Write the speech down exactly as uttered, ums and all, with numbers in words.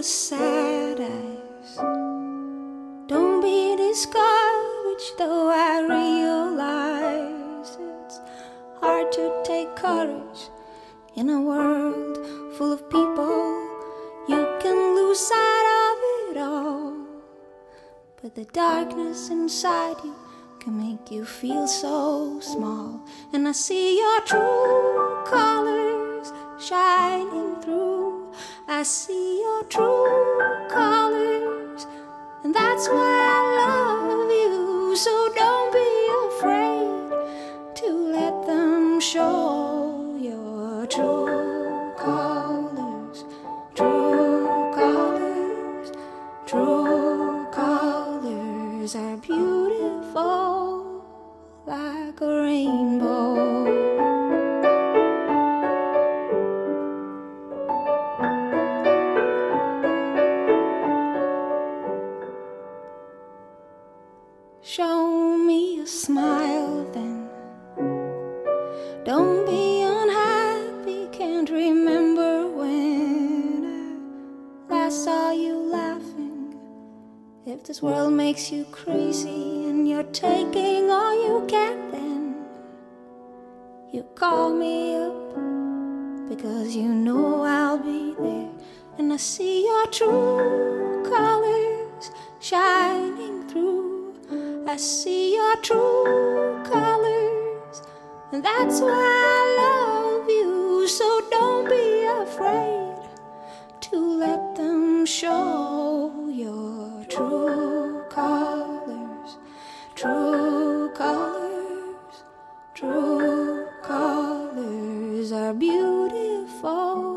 sad eyes. Don't be discouraged, though I realize it's hard to take courage in a world full of people. You can lose sight of it all, but the darkness inside you can make you feel so small. And I see your true colors shining through. I see your true colors, and that's why I love you. So don't be afraid to let them show your true colors. True colors, true colors are beautiful like a rainbow. Show me a smile then. Don't be unhappy, can't remember when I last saw you laughing. If this world makes you crazy and you're taking all you can, then you call me up, because you know I'll be there. And I see your true colors shining through. I see your true colors, and that's why I love you. So don't be afraid to let them show your true colors. True colors, true colors are beautiful